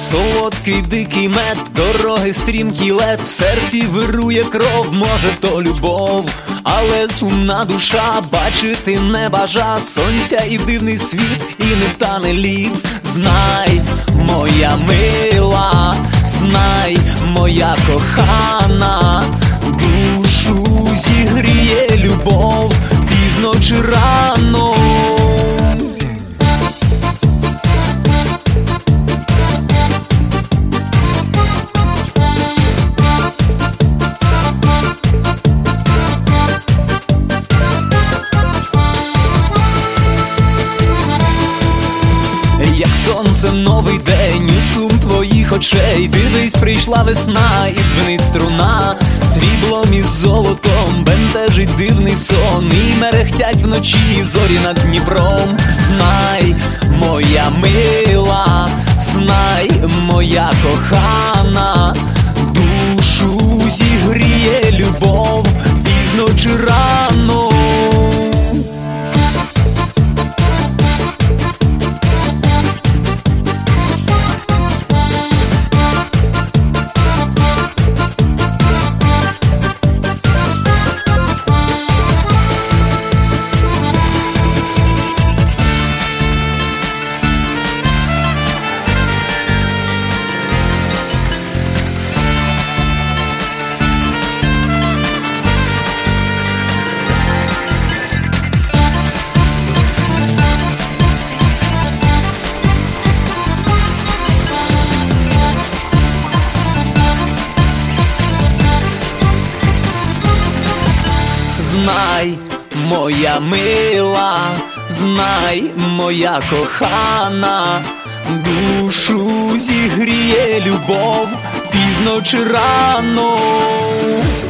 солодкий дикий мед, дороги стрімкий лед, в серці вирує кров, може то любов, але сумна душа бачити не бажа сонця і дивний світ, і не тане лід. Знай, моя мила, знай, моя кохана, душу зігріє любов, пізно чи рано. Як сонце новий день у сум твоїх очей, дивись, прийшла весна і дзвенить струна, сріблом і золотом бентежить дивний сон, і мерехтять вночі зорі над Дніпром. Знай, моя мила, знай, моя кохана, душу зігріє любов, пізно чи рано. Знай, моя мила, знай, моя кохана, душу зігріє любов, пізно чи рано.